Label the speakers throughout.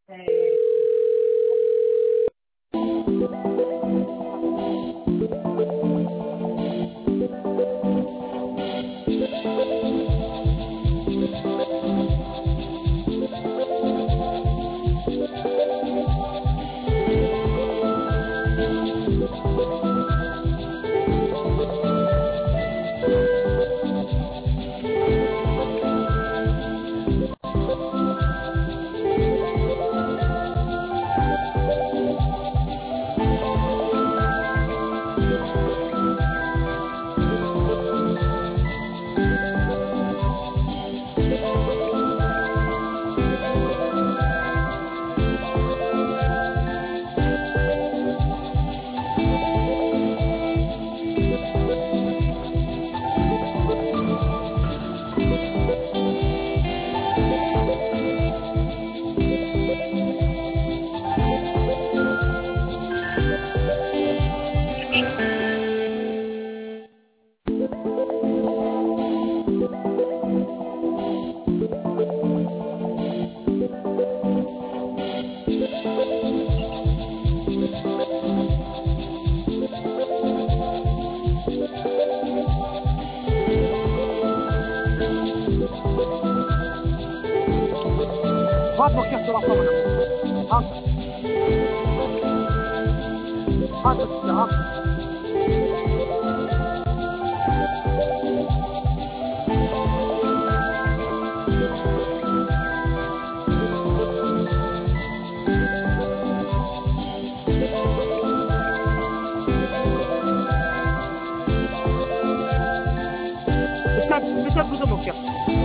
Speaker 1: Rentre mon cœur sur l'enfant, madame. Rentre. Rentre, tu rentre. Mets-toi le bouton, mon cœur.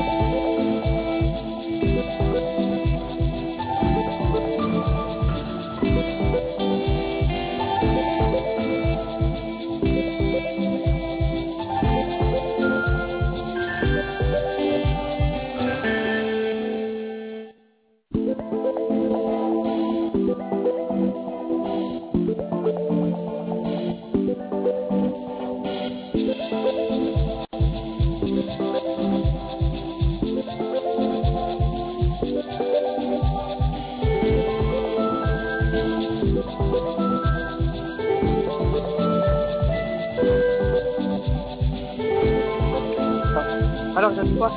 Speaker 1: Alors, j'aime quoi?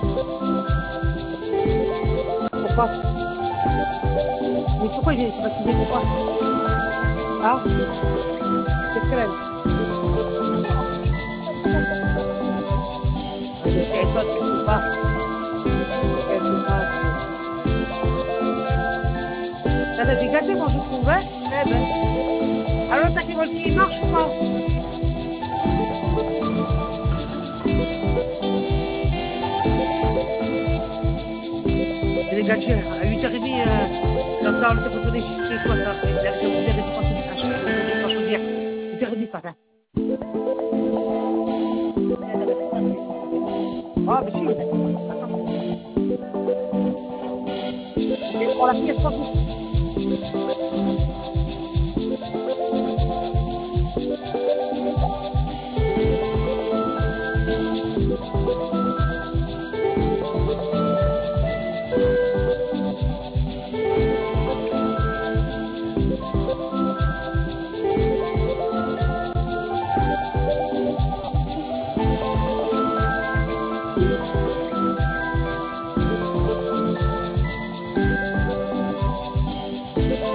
Speaker 1: Pourquoi? Mais pourquoi il est baptisé? Pourquoi? Ah? Qu'est-ce qu'elle aime? Je sais pas, je sais pas. Je sais pas. Ça t'a dégagé quand je trouve, hein? Eh ben. Alors, t'as qui il marche ou pas? Les gadgets, à 8h30, j'entends le téléphone chez toi, ça. J'ai oublié de passer pas chaudière. 8h30 ce matin. Ah, mais si. Attends. On la pièce, pas vous.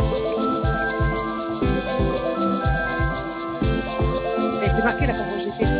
Speaker 1: C'est marqué là quand j'étais.